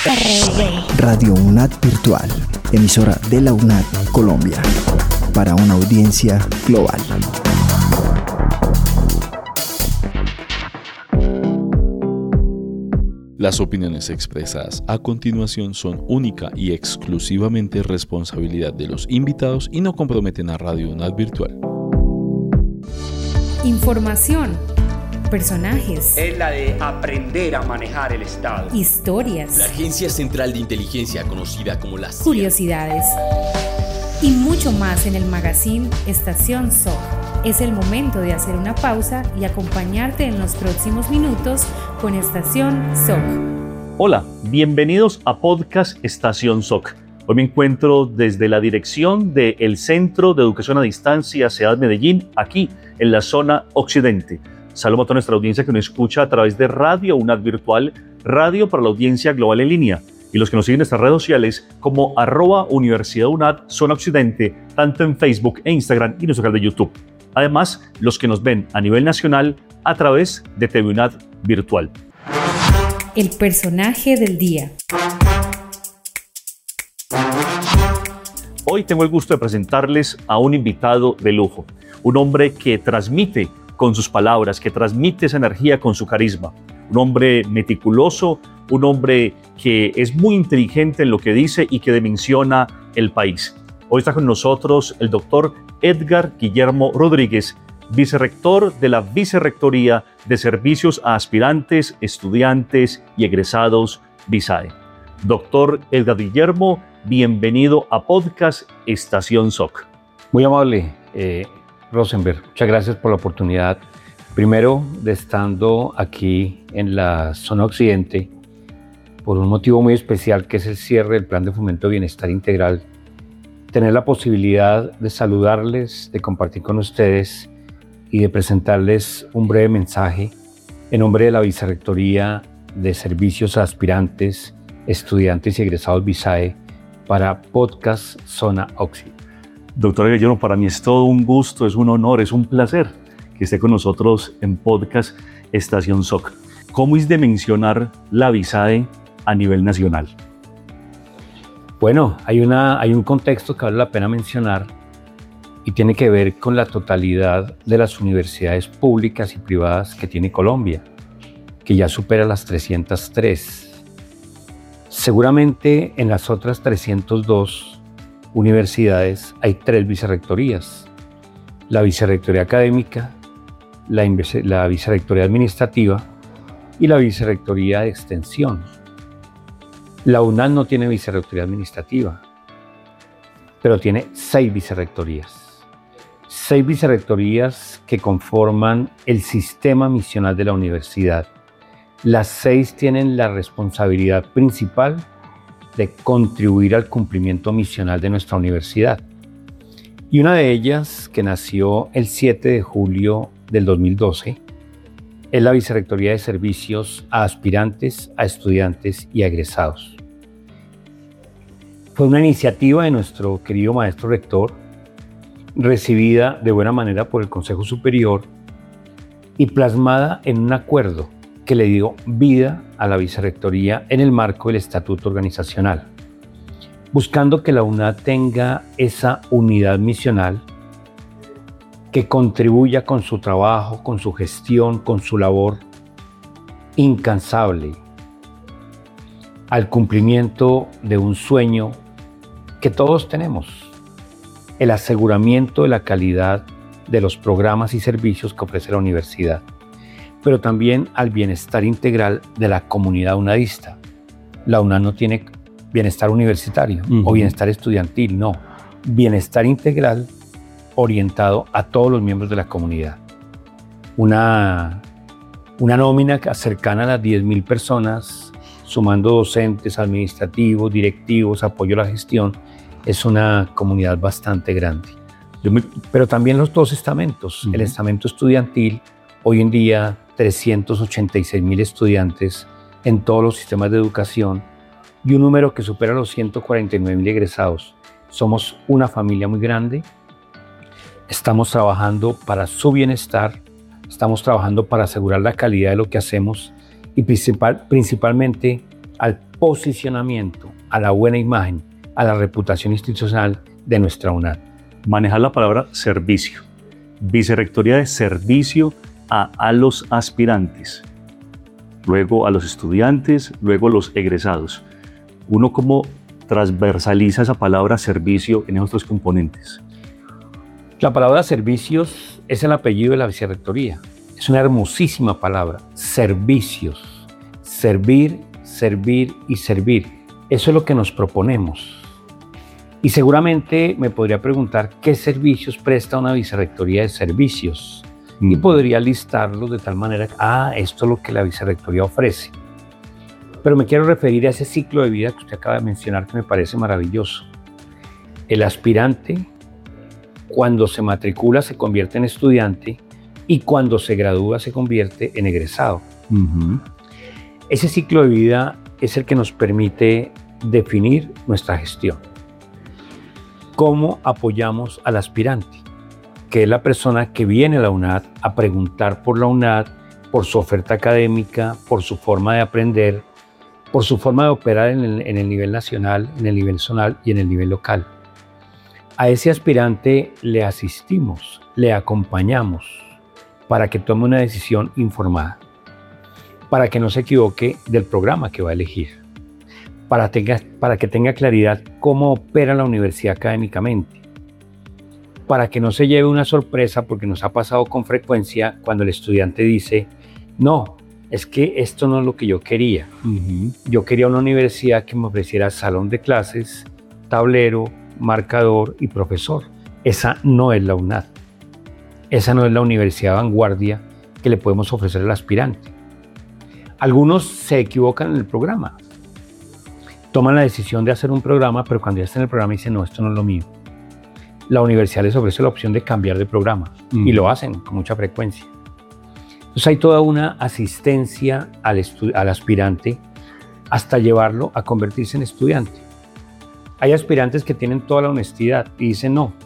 Radio UNAD Virtual, emisora de la UNAD Colombia, para una audiencia global. Las opiniones expresadas a continuación son única y exclusivamente responsabilidad de los invitados y no comprometen a Radio UNAD Virtual. Información, personajes. Es la de aprender a manejar el Estado. Historias. La Agencia Central de Inteligencia, conocida como la CIA. Curiosidades. Y mucho más en el magazine Estación SOC. Es el momento de hacer una pausa y acompañarte en los próximos minutos con Estación SOC. Hola, bienvenidos a Podcast Estación SOC. Hoy me encuentro desde la dirección del Centro de Educación a Distancia CEAD Medellín, aquí en la zona occidente. Saludo a toda nuestra audiencia que nos escucha a través de Radio UNAD Virtual, radio para la audiencia global en línea, y los que nos siguen en nuestras redes sociales como @Universidad UNAD Zona Occidente, tanto en Facebook e Instagram y nuestro canal de YouTube. Además, los que nos ven a nivel nacional a través de TV UNAD Virtual. El personaje del día. Hoy tengo el gusto de presentarles a un invitado de lujo, un hombre que transmite con sus palabras, que transmite esa energía con su carisma, un hombre meticuloso, un hombre que es muy inteligente en lo que dice y que dimensiona el país. Hoy está con nosotros el doctor Edgar Guillermo Rodríguez, vicerrector de la Vicerrectoría de Servicios a Aspirantes, Estudiantes y Egresados VISAE. Doctor Edgar Guillermo, bienvenido a Podcast Estación SOC. Muy amable, Rosenberg. Muchas gracias por la oportunidad. Primero, de estando aquí en la zona occidente, por un motivo muy especial que es el cierre del Plan de Fomento de Bienestar Integral, tener la posibilidad de saludarles, de compartir con ustedes y de presentarles un breve mensaje en nombre de la Vicerrectoría de Servicios a Aspirantes, Estudiantes y Egresados VISAE para Podcast Zona Occidente. Doctor Guillermo, para mí es todo un gusto, es un honor, es un placer que esté con nosotros en Podcast Estación SOC. ¿Cómo es de mencionar la VISAE a nivel nacional? Bueno, hay un contexto que vale la pena mencionar y tiene que ver con la totalidad de las universidades públicas y privadas que tiene Colombia, que ya supera las 303. Seguramente en las otras 302 universidades hay 3 vicerrectorías: la Vicerrectoría Académica, la Vicerrectoría Administrativa y la Vicerrectoría de Extensión. La UNAD no tiene vicerrectoría administrativa, pero tiene 6 vicerrectorías. 6 vicerrectorías que conforman el sistema misional de la universidad. Las 6 tienen la responsabilidad principal de contribuir al cumplimiento misional de nuestra universidad. Y una de ellas, que nació el 7 de julio del 2012, es la Vicerrectoría de Servicios a Aspirantes, a Estudiantes y a Egresados. Fue una iniciativa de nuestro querido maestro rector, recibida de buena manera por el Consejo Superior y plasmada en un acuerdo que le dio vida a la Vicerrectoría en el marco del Estatuto Organizacional, buscando que la UNAD tenga esa unidad misional que contribuya con su trabajo, con su gestión, con su labor incansable al cumplimiento de un sueño que todos tenemos: el aseguramiento de la calidad de los programas y servicios que ofrece la universidad, pero también al bienestar integral de la comunidad unadista. La UNAD no tiene bienestar universitario o bienestar estudiantil, no. Bienestar integral orientado a todos los miembros de la comunidad. Una nómina cercana a las 10.000 personas, sumando docentes, administrativos, directivos, apoyo a la gestión. Es una comunidad bastante grande. Pero también los 2 estamentos. El estamento estudiantil, hoy en día 386.000 estudiantes en todos los sistemas de educación y un número que supera los 149.000 egresados. Somos una familia muy grande. Estamos trabajando para su bienestar, estamos trabajando para asegurar la calidad de lo que hacemos y principalmente al posicionamiento, a la buena imagen, a la reputación institucional de nuestra UNAD. Manejar la palabra servicio. Vicerrectoría de servicio a los aspirantes, luego a los estudiantes, luego a los egresados. Uno como transversaliza esa palabra servicio en esos tres componentes. La palabra servicios es el apellido de la vicerrectoría. Es una hermosísima palabra, servicios. Servir, servir y servir. Eso es lo que nos proponemos. Y seguramente me podría preguntar qué servicios presta una vicerrectoría de servicios. Y podría listarlos de tal manera que, esto es lo que la vicerrectoría ofrece. Pero me quiero referir a ese ciclo de vida que usted acaba de mencionar, que me parece maravilloso. El aspirante, cuando se matricula, se convierte en estudiante y cuando se gradúa, se convierte en egresado. Ese ciclo de vida es el que nos permite definir nuestra gestión. ¿Cómo apoyamos al aspirante? Que es la persona que viene a la UNAD a preguntar por la UNAD, por su oferta académica, por su forma de aprender, por su forma de operar en el nivel nacional, en el nivel zonal y en el nivel local. A ese aspirante le asistimos, le acompañamos para que tome una decisión informada, para que no se equivoque del programa que va a elegir, para que tenga claridad cómo opera la universidad académicamente, para que no se lleve una sorpresa, porque nos ha pasado con frecuencia cuando el estudiante dice, no, es que esto no es lo que yo quería. Yo quería una universidad que me ofreciera salón de clases, tablero, marcador y profesor. Esa no es la UNAD. Esa no es la universidad vanguardia que le podemos ofrecer al aspirante. Algunos se equivocan en el programa. Toman la decisión de hacer un programa, pero cuando ya están en el programa dicen, no, esto no es lo mío. La universidad les ofrece la opción de cambiar de programa y lo hacen con mucha frecuencia. Entonces hay toda una asistencia al aspirante hasta llevarlo a convertirse en estudiante. Hay aspirantes que tienen toda la honestidad y dicen, no,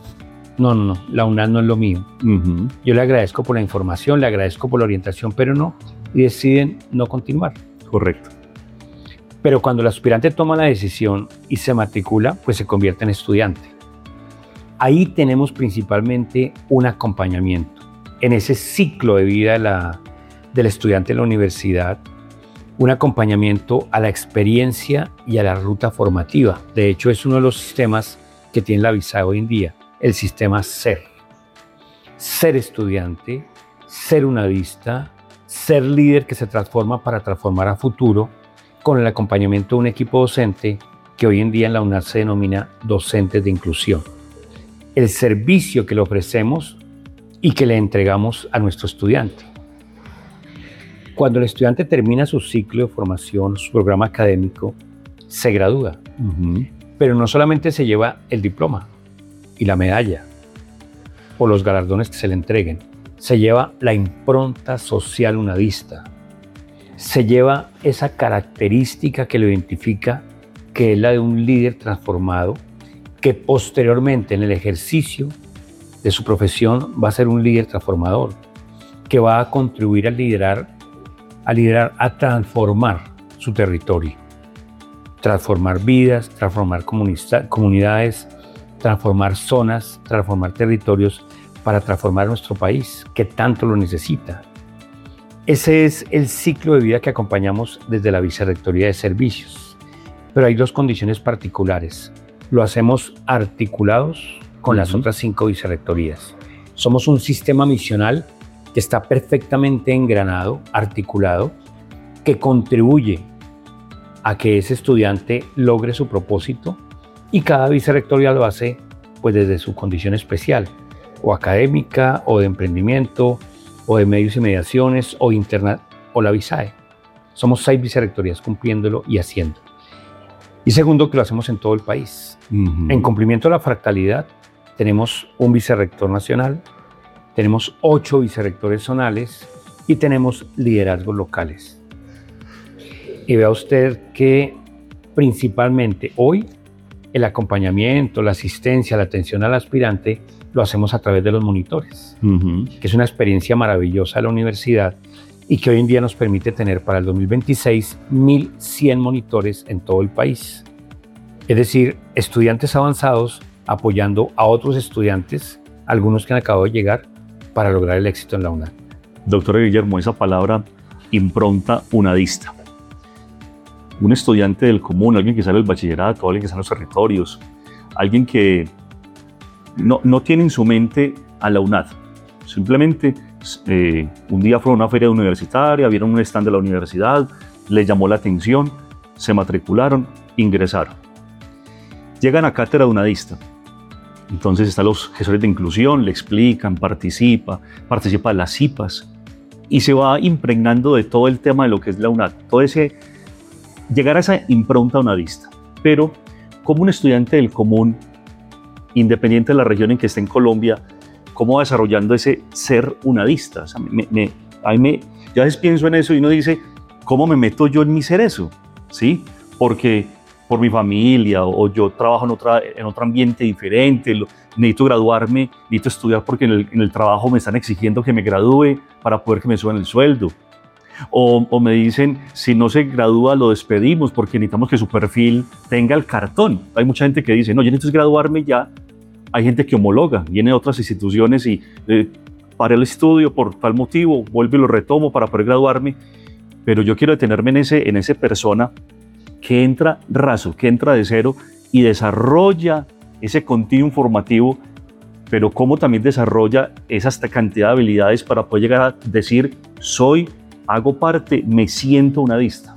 la UNAD no es lo mío. Yo le agradezco por la información, le agradezco por la orientación, pero no, y deciden no continuar. Correcto. Pero cuando el aspirante toma la decisión y se matricula, pues se convierte en estudiante. Ahí tenemos principalmente un acompañamiento en ese ciclo de vida del estudiante en la universidad, un acompañamiento a la experiencia y a la ruta formativa. De hecho, es uno de los sistemas que tiene la VISAE hoy en día, el sistema SER. Ser estudiante, ser unadista, ser líder que se transforma para transformar a futuro, con el acompañamiento de un equipo docente que hoy en día en la UNAD se denomina docentes de inclusión. El servicio que le ofrecemos y que le entregamos a nuestro estudiante. Cuando el estudiante termina su ciclo de formación, su programa académico, se gradúa. Pero no solamente se lleva el diploma y la medalla o los galardones que se le entreguen, se lleva la impronta social unadista, se lleva esa característica que lo identifica, que es la de un líder transformado, que posteriormente en el ejercicio de su profesión va a ser un líder transformador, que va a contribuir a liderar, a transformar su territorio, transformar vidas, transformar comunidades, transformar zonas, transformar territorios para transformar nuestro país, que tanto lo necesita. Ese es el ciclo de vida que acompañamos desde la Vicerrectoría de Servicios. Pero hay dos condiciones particulares. Lo hacemos articulados con las otras 5 vicerrectorías. Somos un sistema misional que está perfectamente engranado, articulado, que contribuye a que ese estudiante logre su propósito, y cada vicerrectoría lo hace pues desde su condición especial, o académica, o de emprendimiento, o de medios y mediaciones, o interna, o la VISAE. Somos 6 vicerrectorías cumpliéndolo y haciéndolo. Y segundo, que lo hacemos en todo el país. En cumplimiento de la fractalidad, tenemos un vicerrector nacional, tenemos 8 vicerrectores zonales y tenemos liderazgos locales. Y vea usted que principalmente hoy el acompañamiento, la asistencia, la atención al aspirante lo hacemos a través de los monitores, que es una experiencia maravillosa de la universidad, y que hoy en día nos permite tener para el 2026 1.100 monitores en todo el país. Es decir, estudiantes avanzados apoyando a otros estudiantes, algunos que han acabado de llegar, para lograr el éxito en la UNAD. Doctor Guillermo, esa palabra impronta unadista. Un estudiante del común, alguien que sale del bachillerato, alguien que sale en los territorios, alguien que no tiene en su mente a la UNAD. Simplemente un día fueron a una feria universitaria, vieron un stand de la universidad, les llamó la atención, se matricularon, ingresaron. Llegan a cátedra de unadista. Entonces están los gestores de inclusión, le explican, participa de las CIPAs y se va impregnando de todo el tema de lo que es la UNAD. Todo ese, llegar a esa impronta unadista. Pero como un estudiante del común, independiente de la región en que esté en Colombia, ¿cómo va desarrollando ese ser unadista? O sea, yo a veces pienso en eso y uno dice, ¿cómo me meto yo en mi ser eso? ¿Sí? Porque por mi familia o yo trabajo en otro ambiente diferente, necesito graduarme, necesito estudiar porque en el trabajo me están exigiendo que me gradúe para poder que me suban el sueldo. O me dicen, si no se gradúa lo despedimos porque necesitamos que su perfil tenga el cartón. Hay mucha gente que dice, no, yo necesito graduarme ya. Hay gente que homologa, viene de otras instituciones y paré el estudio por tal motivo, vuelvo y lo retomo para poder graduarme, pero yo quiero detenerme en ese persona que entra raso, que entra de cero y desarrolla ese continuum formativo, pero cómo también desarrolla esa cantidad de habilidades para poder llegar a decir, hago parte, me siento unadista.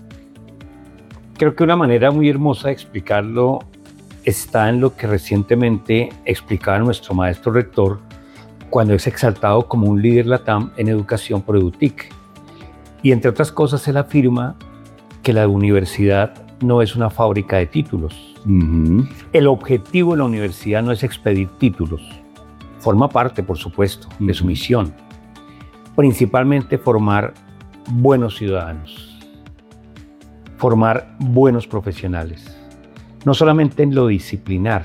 Creo que una manera muy hermosa de explicarlo está en lo que recientemente explicaba nuestro maestro rector cuando es exaltado como un líder LATAM en educación por EDUTIC. Y entre otras cosas, él afirma que la universidad no es una fábrica de títulos. Uh-huh. El objetivo de la universidad no es expedir títulos. Forma parte, por supuesto, de su misión. Principalmente formar buenos ciudadanos, formar buenos profesionales. No solamente en lo disciplinar,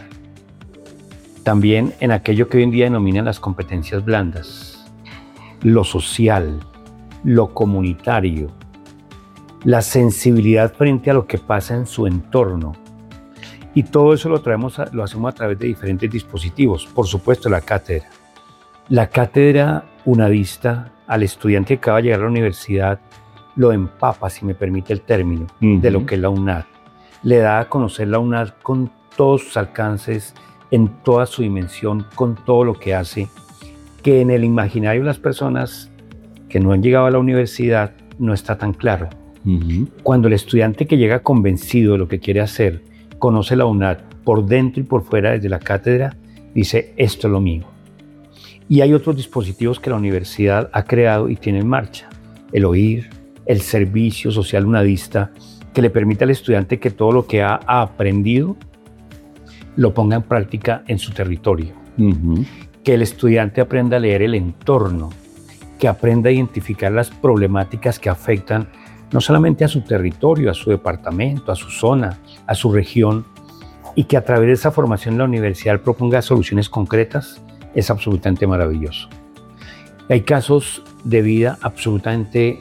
también en aquello que hoy en día denominan las competencias blandas, lo social, lo comunitario, la sensibilidad frente a lo que pasa en su entorno. Y todo eso lo hacemos a través de diferentes dispositivos. Por supuesto, la cátedra. La cátedra unadista al estudiante que acaba de llegar a la universidad lo empapa, si me permite el término, de lo que es la UNAD. Le da a conocer la UNAD con todos sus alcances, en toda su dimensión, con todo lo que hace, que en el imaginario de las personas que no han llegado a la universidad no está tan claro. Uh-huh. Cuando el estudiante que llega convencido de lo que quiere hacer, conoce la UNAD por dentro y por fuera desde la cátedra, dice, esto es lo mío. Y hay otros dispositivos que la universidad ha creado y tiene en marcha. El OIR, el servicio social unadista, que le permite al estudiante que todo lo que ha aprendido lo ponga en práctica en su territorio. Uh-huh. Que el estudiante aprenda a leer el entorno, que aprenda a identificar las problemáticas que afectan no solamente a su territorio, a su departamento, a su zona, a su región, y que a través de esa formación en la universidad proponga soluciones concretas, es absolutamente maravilloso. Hay casos de vida absolutamente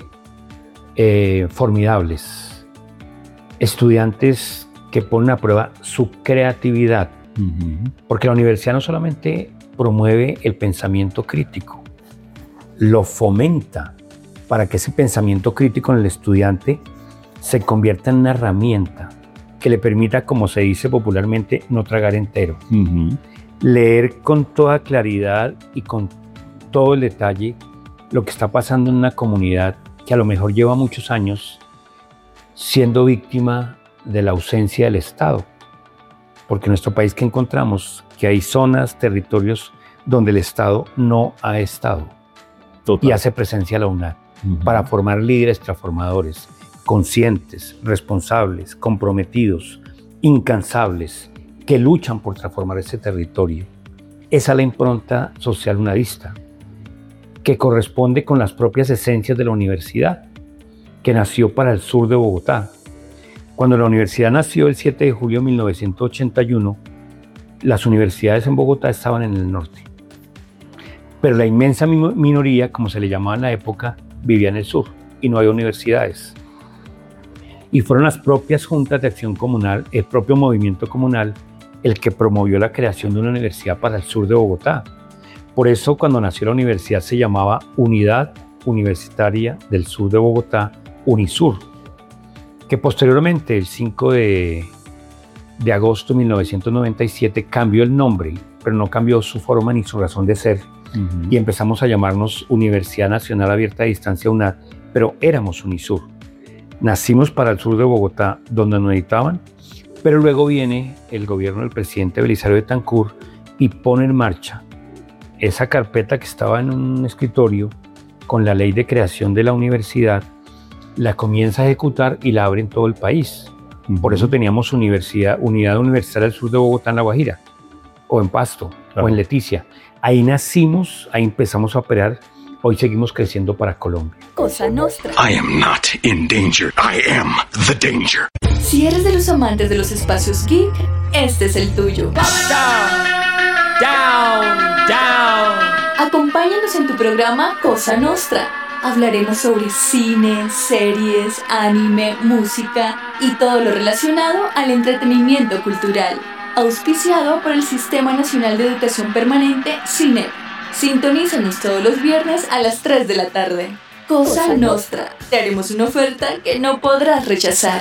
formidables. Estudiantes que ponen a prueba su creatividad, porque la universidad no solamente promueve el pensamiento crítico, lo fomenta para que ese pensamiento crítico en el estudiante se convierta en una herramienta que le permita, como se dice popularmente, no tragar entero. Leer con toda claridad y con todo el detalle lo que está pasando en una comunidad que a lo mejor lleva muchos años siendo víctima de la ausencia del Estado. Porque en nuestro país que encontramos que hay zonas, territorios donde el Estado no ha estado. Total. Y hace presencia la UNAD para formar líderes transformadores, conscientes, responsables, comprometidos, incansables, que luchan por transformar ese territorio. Esa es la impronta social unadista, que corresponde con las propias esencias de la universidad, que nació para el sur de Bogotá. Cuando la universidad nació el 7 de julio de 1981, las universidades en Bogotá estaban en el norte. Pero la inmensa minoría, como se le llamaba en la época, vivía en el sur y no había universidades. Y fueron las propias juntas de acción comunal, el propio movimiento comunal, el que promovió la creación de una universidad para el sur de Bogotá. Por eso, cuando nació la universidad se llamaba Unidad Universitaria del Sur de Bogotá, UNISUR, que posteriormente, el 5 de agosto de 1997, cambió el nombre, pero no cambió su forma ni su razón de ser. Y empezamos a llamarnos Universidad Nacional Abierta a Distancia UNAD, pero éramos UNISUR. Nacimos para el sur de Bogotá, donde nos necesitaban, pero luego viene el gobierno del presidente Belisario Betancur y pone en marcha esa carpeta que estaba en un escritorio con la ley de creación de la universidad, la comienza a ejecutar y la abre en todo el país. Por eso teníamos Unidad Universitaria del Sur de Bogotá en La Guajira, o en Pasto, claro, o en Leticia. Ahí nacimos, ahí empezamos a operar. Hoy seguimos creciendo para Colombia. Cosa Nostra. I am not in danger. I am the danger. Si eres de los amantes de los espacios geek, este es el tuyo. Down. Acompáñanos en tu programa Cosa Nostra. Hablaremos sobre cine, series, anime, música y todo lo relacionado al entretenimiento cultural. Auspiciado por el Sistema Nacional de Educación Permanente, SINEP. Sintonízanos todos los viernes a las 3 de la tarde. Cosa Nostra. Te haremos una oferta que no podrás rechazar.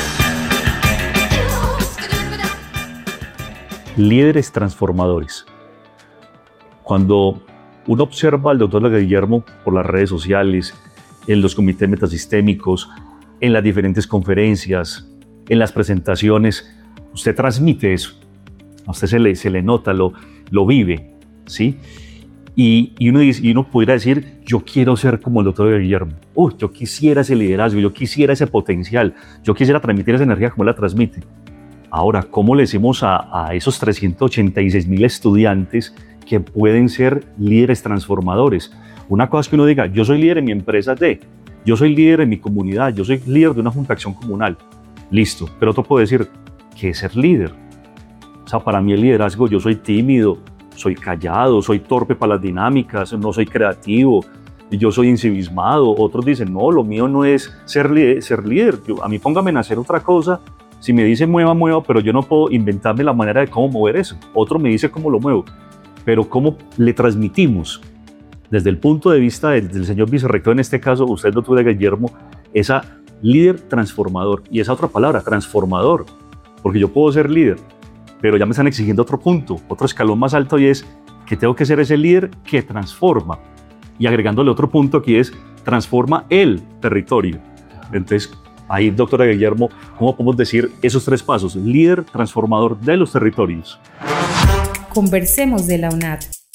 Líderes transformadores. Cuando uno observa al doctor Guillermo por las redes sociales, en los comités metasistémicos, en las diferentes conferencias, en las presentaciones, usted transmite eso. A usted se le nota, lo vive, ¿sí? Y uno pudiera decir, yo quiero ser como el doctor Guillermo. Yo quisiera ese liderazgo, yo quisiera ese potencial, yo quisiera transmitir esa energía como él la transmite. Ahora, ¿cómo le decimos a esos 386,000 estudiantes que pueden ser líderes transformadores? Una cosa es que uno diga, yo soy líder en mi empresa yo soy líder en mi comunidad, yo soy líder de una junta de acción comunal. Listo, pero otro puede decir, ¿qué es ser líder? O sea, para mí el liderazgo, yo soy tímido, soy callado, soy torpe para las dinámicas, no soy creativo, yo soy ensimismado. Otros dicen, no, lo mío no es ser líder. A mí póngame en hacer otra cosa. Si me dice mueva, pero yo no puedo inventarme la manera de cómo mover eso. Otro me dice cómo lo muevo. Pero cómo le transmitimos, desde el punto de vista del señor vicerrector, en este caso, usted, doctor Guillermo, esa líder transformador. Y esa otra palabra, transformador. Porque yo puedo ser líder, pero ya me están exigiendo otro punto, otro escalón más alto, y es que tengo que ser ese líder que transforma. Y agregándole otro punto aquí es, transforma el territorio. Entonces, ahí, doctora Guillermo, ¿cómo podemos decir esos 3 pasos? Líder transformador de los territorios. Conversemos de la UNAD.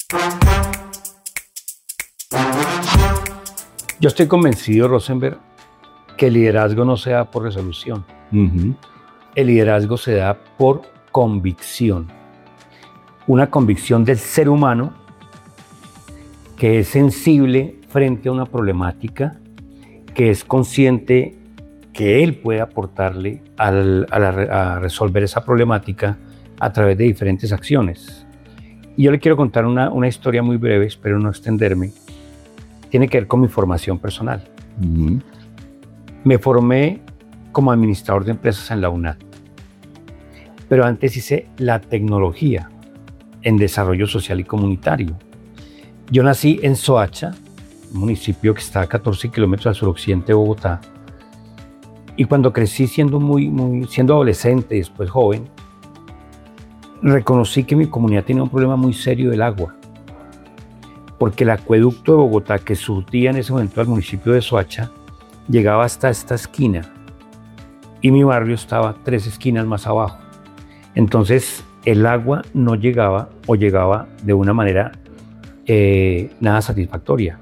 Yo estoy convencido, Rosenberg, que el liderazgo no se da por resolución. El liderazgo se da por convicción. Una convicción del ser humano que es sensible frente a una problemática, que es consciente que él puede aportarle a resolver esa problemática a través de diferentes acciones. Y yo le quiero contar una historia muy breve, espero no extenderme. Tiene que ver con mi formación personal. Me formé como administrador de empresas en la UNAD, pero antes hice la tecnología en desarrollo social y comunitario. Yo nací en Soacha, un municipio que está a 14 kilómetros al suroccidente de Bogotá, y cuando crecí siendo adolescente y después joven, reconocí que mi comunidad tenía un problema muy serio del agua, porque el acueducto de Bogotá que surtía en ese momento al municipio de Soacha llegaba hasta esta esquina y mi barrio estaba 3 esquinas más abajo. Entonces el agua no llegaba o llegaba de una manera nada satisfactoria.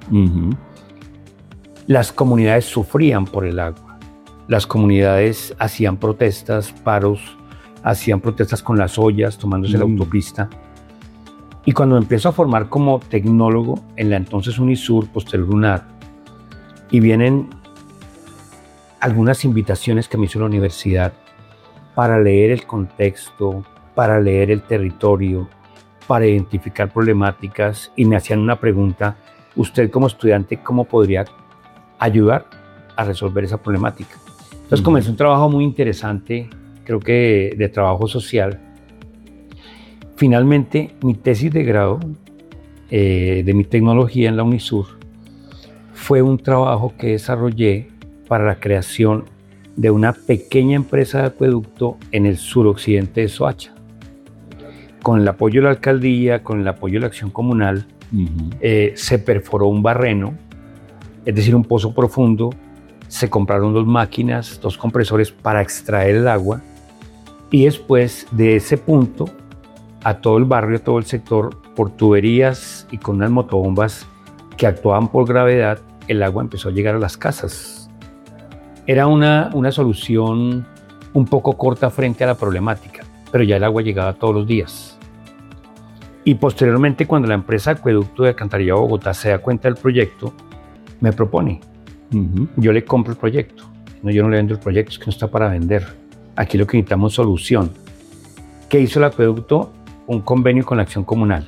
Las comunidades sufrían por el agua. Las comunidades hacían protestas, paros, hacían protestas con las ollas, tomándose la autopista. Y cuando me empiezo a formar como tecnólogo en la entonces UNISUR, posterior UNAD, y vienen algunas invitaciones que me hizo la universidad para leer el contexto, para leer el territorio, para identificar problemáticas, y me hacían una pregunta: usted como estudiante, ¿cómo podría ayudar a resolver esa problemática. Entonces comencé un trabajo muy interesante, creo que de trabajo social. Finalmente, mi tesis de grado de mi tecnología en la UNISUR fue un trabajo que desarrollé para la creación de una pequeña empresa de acueducto en el suroccidente de Soacha. Con el apoyo de la alcaldía, con el apoyo de la acción comunal, se perforó un barreno, es decir, un pozo profundo. Se compraron 2 máquinas, 2 compresores para extraer el agua, y después de ese punto a todo el barrio, a todo el sector, por tuberías y con unas motobombas que actuaban por gravedad, el agua empezó a llegar a las casas. Era una solución un poco corta frente a la problemática, pero ya el agua llegaba todos los días. Y posteriormente, cuando la empresa Acueducto de Alcantarillado Bogotá se da cuenta del proyecto, me propone. Yo le compro el proyecto. No, yo no le vendo el proyecto, es que no está para vender. Aquí lo que necesitamos es solución. ¿Qué hizo el acueducto? Un convenio con la acción comunal.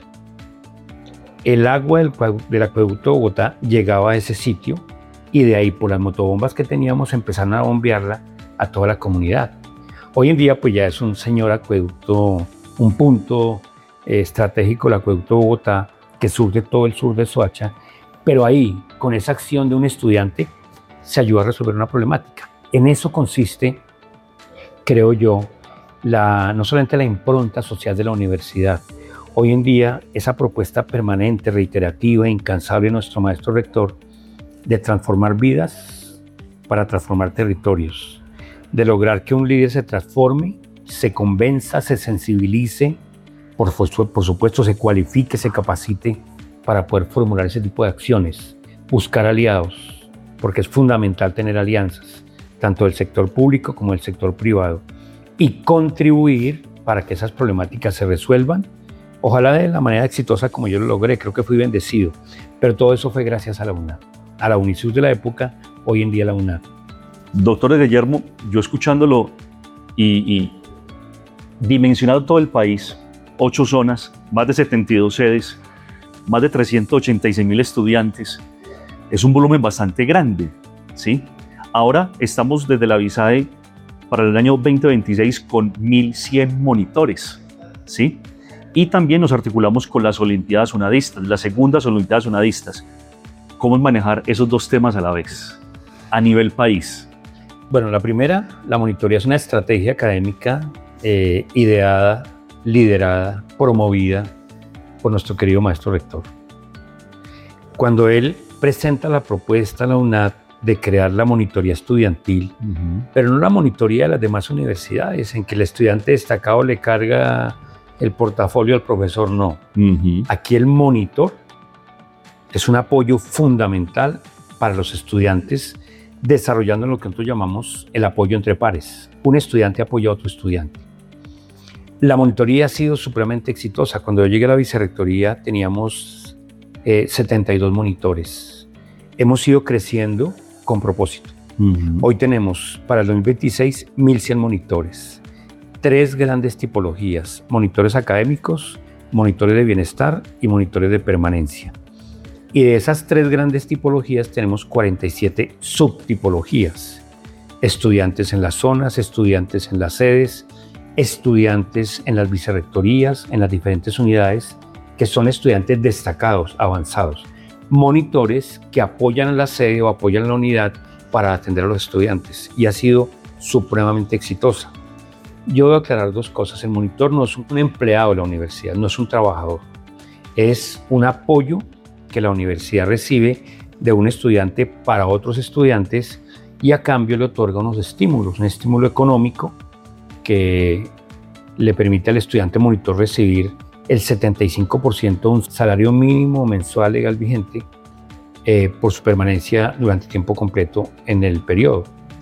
El agua del acueducto de Bogotá llegaba a ese sitio y de ahí, por las motobombas que teníamos, empezaron a bombearla a toda la comunidad. Hoy en día pues ya es un señor acueducto, un punto estratégico, el acueducto de Bogotá, que surge todo el sur de Soacha, pero ahí, con esa acción de un estudiante, se ayuda a resolver una problemática. En eso consiste, creo yo, no solamente la impronta social de la universidad. Hoy en día, esa propuesta permanente, reiterativa e incansable de nuestro maestro rector de transformar vidas para transformar territorios, de lograr que un líder se transforme, se convenza, se sensibilice, por supuesto se cualifique, se capacite para poder formular ese tipo de acciones, buscar aliados, porque es fundamental tener alianzas, tanto del sector público como del sector privado, y contribuir para que esas problemáticas se resuelvan, ojalá de la manera exitosa como yo lo logré. Creo que fui bendecido, pero todo eso fue gracias a la UNAD, a la UNISUR de la época, hoy en día la UNAD. Doctor Guillermo, yo escuchándolo y dimensionado todo el país, 8 zonas, más de 72 sedes, más de 386.000 estudiantes, es un volumen bastante grande, ¿sí? Ahora estamos desde la BISAE para el año 2026 con 1.100 monitores, ¿sí? Y también nos articulamos con las Olimpiadas Unadistas, las segundas Olimpiadas Unadistas. ¿Cómo es manejar esos 2 temas a la vez, a nivel país? Bueno, la primera, la monitoría es una estrategia académica ideada, liderada, promovida por nuestro querido maestro rector. Cuando él presenta la propuesta a la UNAD de crear la monitoría estudiantil, pero no la monitoría de las demás universidades, en que el estudiante destacado le carga el portafolio al profesor, no. Aquí el monitor es un apoyo fundamental para los estudiantes, desarrollando lo que nosotros llamamos el apoyo entre pares. Un estudiante apoya a otro estudiante. La monitoría ha sido supremamente exitosa. Cuando yo llegué a la vicerrectoría teníamos 72 monitores. Hemos ido creciendo con propósito. Hoy tenemos para el 2026 1.100 monitores. 3 grandes tipologías: monitores académicos, monitores de bienestar y monitores de permanencia. Y de esas 3 grandes tipologías tenemos 47 subtipologías. Estudiantes en las zonas, estudiantes en las sedes, estudiantes en las vicerrectorías, en las diferentes unidades, que son estudiantes destacados, avanzados. Monitores que apoyan a la sede o apoyan a la unidad para atender a los estudiantes, y ha sido supremamente exitosa. Yo voy a aclarar 2 cosas. El monitor no es un empleado de la universidad, no es un trabajador. Es un apoyo que la universidad recibe de un estudiante para otros estudiantes, y a cambio le otorga unos estímulos, un estímulo económico que le permite al estudiante monitor recibir el 75% de un salario mínimo mensual legal vigente por su permanencia durante tiempo completo en el periodo.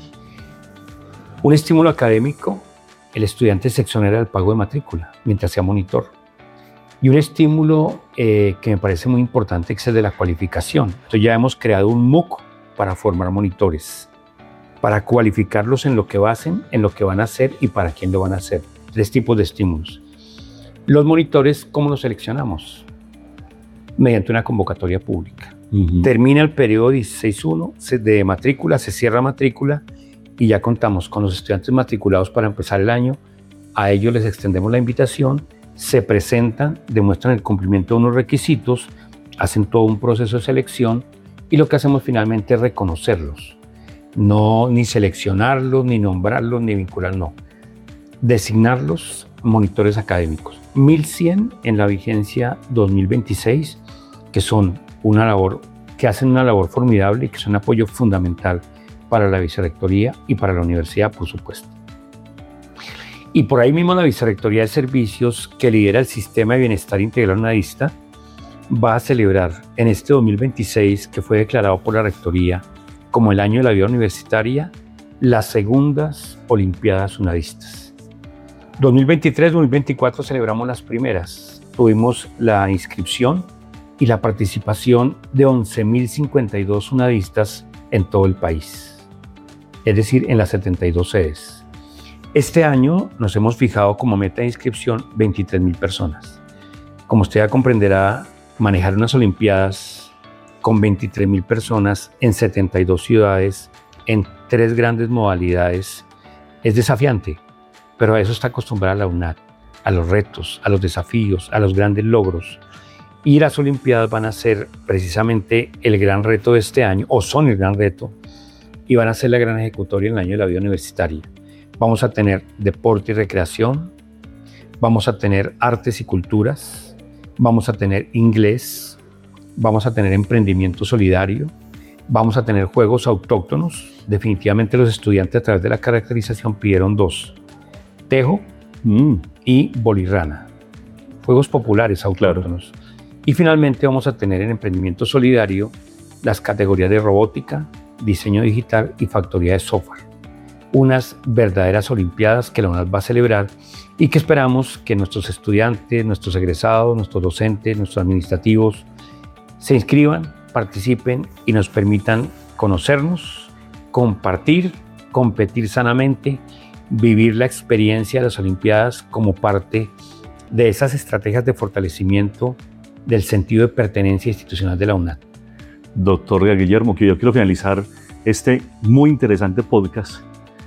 Un estímulo académico: el estudiante se exonera del pago de matrícula mientras sea monitor. Y un estímulo que me parece muy importante es el de la cualificación. Entonces ya hemos creado un MOOC para formar monitores, para cualificarlos en lo que hacen, en lo que van a hacer y para quién lo van a hacer. 3 tipos de estímulos. Los monitores, ¿cómo los seleccionamos? Mediante una convocatoria pública. Termina el periodo 16.1 de matrícula, se cierra matrícula y ya contamos con los estudiantes matriculados para empezar el año. A ellos les extendemos la invitación, se presentan, demuestran el cumplimiento de unos requisitos, hacen todo un proceso de selección y lo que hacemos finalmente es reconocerlos. No ni seleccionarlos, ni nombrarlos, ni vincularlos, no. Designarlos monitores académicos. 1.100 en la vigencia 2026, que son que hacen una labor formidable y que son un apoyo fundamental para la vicerrectoría y para la universidad, por supuesto. Y por ahí mismo la Vicerrectoría de Servicios, que lidera el Sistema de Bienestar Integral UNADista, va a celebrar en este 2026, que fue declarado por la Rectoría como el año de la vida universitaria, las segundas Olimpiadas UNADistas. 2023-2024 celebramos las primeras. Tuvimos la inscripción y la participación de 11.052 UNADistas en todo el país, es decir, en las 72 sedes. Este año nos hemos fijado como meta de inscripción 23.000 personas. Como usted ya comprenderá, manejar unas Olimpiadas con 23.000 personas en 72 ciudades, en 3 grandes modalidades, es desafiante, pero a eso está acostumbrada la UNAD, a los retos, a los desafíos, a los grandes logros. Y las Olimpiadas van a ser precisamente el gran reto de este año, o son el gran reto, y van a ser la gran ejecutoria en el año de la vida universitaria. Vamos a tener deporte y recreación, vamos a tener artes y culturas, vamos a tener inglés, vamos a tener emprendimiento solidario, vamos a tener juegos autóctonos. Definitivamente los estudiantes a través de la caracterización pidieron 2, tejo y bolirrana, juegos populares autóctonos. Claro. Y finalmente vamos a tener en emprendimiento solidario las categorías de robótica, diseño digital y factoría de software. Unas verdaderas Olimpiadas que la UNAD va a celebrar y que esperamos que nuestros estudiantes, nuestros egresados, nuestros docentes, nuestros administrativos se inscriban, participen y nos permitan conocernos, compartir, competir sanamente, vivir la experiencia de las Olimpiadas como parte de esas estrategias de fortalecimiento del sentido de pertenencia institucional de la UNAD. Doctor Guillermo, que yo quiero finalizar este muy interesante podcast.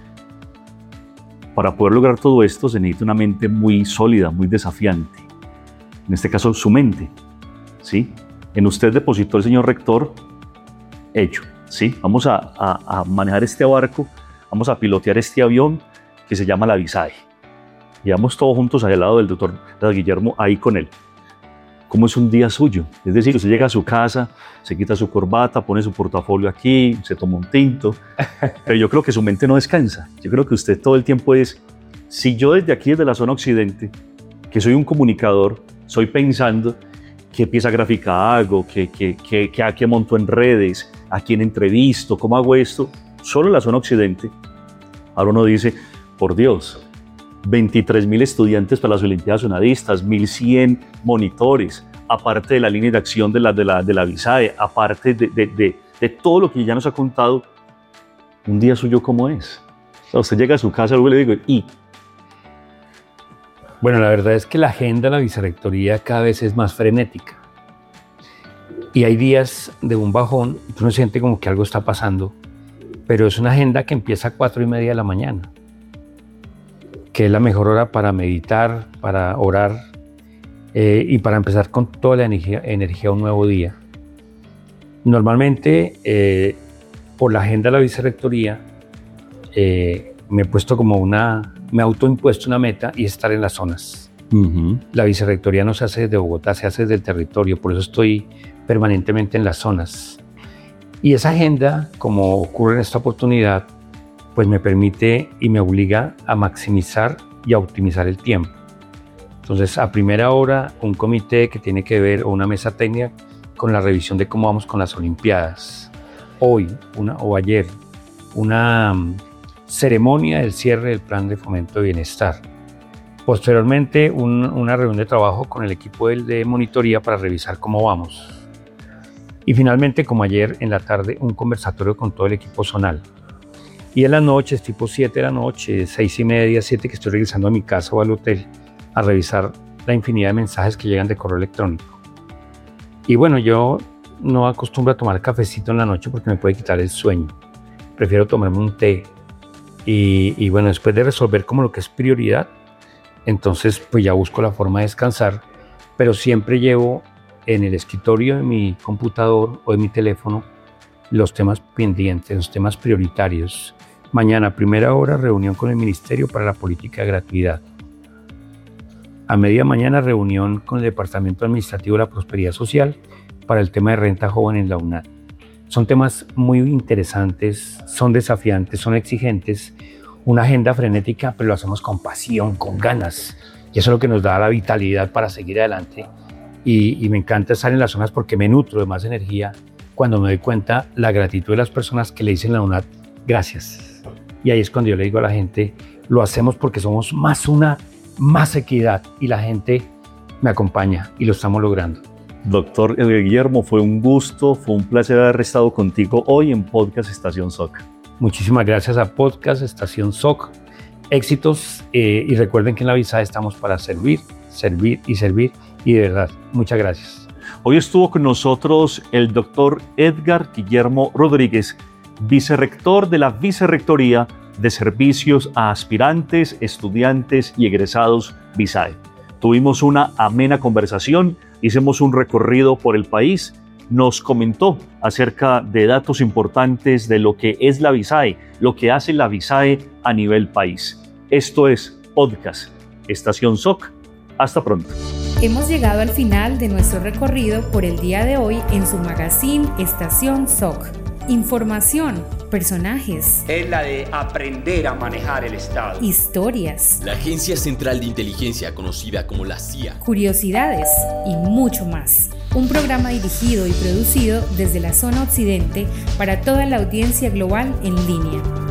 Para poder lograr todo esto se necesita una mente muy sólida, muy desafiante. En este caso, su mente, ¿sí? En usted depositó el señor rector, hecho, ¿sí? Vamos a manejar este barco, vamos a pilotear este avión que se llama la Visae. Y vamos todos juntos al lado del doctor Guillermo, ahí con él. ¿Cómo es un día suyo? Es decir, usted llega a su casa, se quita su corbata, pone su portafolio aquí, se toma un tinto, pero yo creo que su mente no descansa. Yo creo que usted todo el tiempo es, si yo desde aquí, desde la zona occidente, que soy un comunicador, soy pensando qué pieza gráfica hago, qué monto en redes, a quién entrevisto, cómo hago esto, solo en la zona occidente. Ahora uno dice, por Dios, 23.000 estudiantes para las Olimpiadas UNADistas, 1.100 monitores, aparte de la línea de acción de la Visae, aparte de todo lo que ya nos ha contado. Un día suyo, ¿cómo es? O sea, usted llega a su casa, luego le digo, ¿y? Bueno, la verdad es que la agenda de la vicerrectoría cada vez es más frenética. Y hay días de un bajón, uno siente como que algo está pasando, pero es una agenda que empieza a 4:30 de la mañana. Que es la mejor hora para meditar, para orar y para empezar con toda la energía un nuevo día. Normalmente, por la agenda de la vicerrectoría, me he autoimpuesto una meta y estar en las zonas. La vicerrectoría no se hace desde Bogotá, se hace desde el territorio, por eso estoy permanentemente en las zonas. Y esa agenda, como ocurre en esta oportunidad, pues me permite y me obliga a maximizar y a optimizar el tiempo. Entonces, a primera hora, un comité que tiene que ver, o una mesa técnica, con la revisión de cómo vamos con las Olimpiadas. Hoy, ayer, una ceremonia del cierre del plan de fomento de bienestar. Posteriormente, una reunión de trabajo con el equipo de monitoría para revisar cómo vamos. Y finalmente, como ayer en la tarde, un conversatorio con todo el equipo zonal. Y en las noches, tipo 7 de la noche, 6:30, 7, que estoy regresando a mi casa o al hotel a revisar la infinidad de mensajes que llegan de correo electrónico. Y bueno, yo no acostumbro a tomar cafecito en la noche porque me puede quitar el sueño. Prefiero tomarme un té. Y bueno, después de resolver como lo que es prioridad, entonces pues ya busco la forma de descansar, pero siempre llevo en el escritorio de mi computador o de mi teléfono los temas pendientes, los temas prioritarios. Mañana, 1:00, reunión con el Ministerio para la Política de Gratuidad. A media mañana, reunión con el Departamento Administrativo de la Prosperidad Social para el tema de renta joven en la UNAD. Son temas muy interesantes, son desafiantes, son exigentes, una agenda frenética, pero lo hacemos con pasión, con ganas. Y eso es lo que nos da la vitalidad para seguir adelante. Y me encanta estar en las zonas porque me nutro de más energía cuando me doy cuenta la gratitud de las personas que le dicen a la UNAD gracias. Y ahí es cuando yo le digo a la gente, lo hacemos porque somos más equidad, y la gente me acompaña y lo estamos logrando. Doctor Edgar Guillermo, fue un gusto, fue un placer haber estado contigo hoy en Podcast Estación SOC. Muchísimas gracias a Podcast Estación SOC. Éxitos, y recuerden que en la VISAE estamos para servir, servir y servir, y de verdad, muchas gracias. Hoy estuvo con nosotros el doctor Edgar Guillermo Rodríguez, vicerrector de la Vicerrectoría de Servicios a Aspirantes, Estudiantes y Egresados VISAE. Tuvimos una amena conversación, hicimos un recorrido por el país, nos comentó acerca de datos importantes de lo que es la VISAE, lo que hace la VISAE a nivel país. Esto es Podcast Estación SOC. Hasta pronto. Hemos llegado al final de nuestro recorrido por el día de hoy en su magazine Estación SOC. Información, personajes. Es la de aprender a manejar el Estado. Historias. La Agencia Central de Inteligencia, conocida como la CIA. Curiosidades y mucho más. Un programa dirigido y producido desde la zona occidente para toda la audiencia global en línea.